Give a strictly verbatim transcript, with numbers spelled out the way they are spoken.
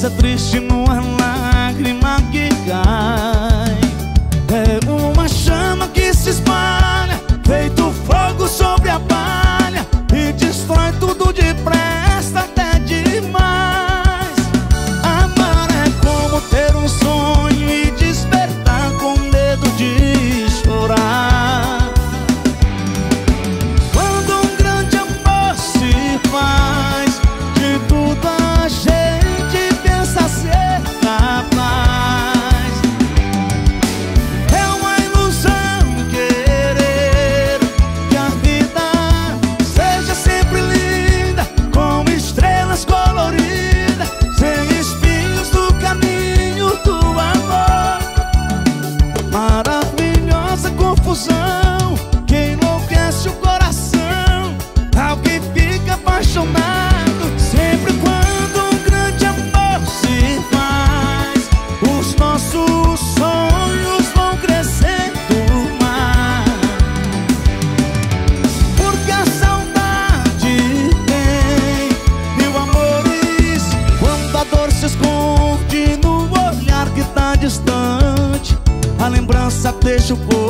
é triste numa lágrima que cai. É uma chama que se espalha, feito fogo sobre a palha, e destrói tudo depressa, até demais. Amar é como ter um sonho e despertar com medo de chorar. Quando um grande amor se faz, de tudo a gente pensa ser capaz. É uma ilusão querer que a vida seja sempre linda, com estrelas coloridas, sem espinhos no caminho do amor. Maravilhosa confusão que enlouquece o coração, alguém fica apaixonado sempre quando um grande amor se faz. Os nossos sonhos vão crescendo mais, porque a saudade tem mil amores. Quando a dor se esconde no olhar que tá distante, a lembrança deixa o corpo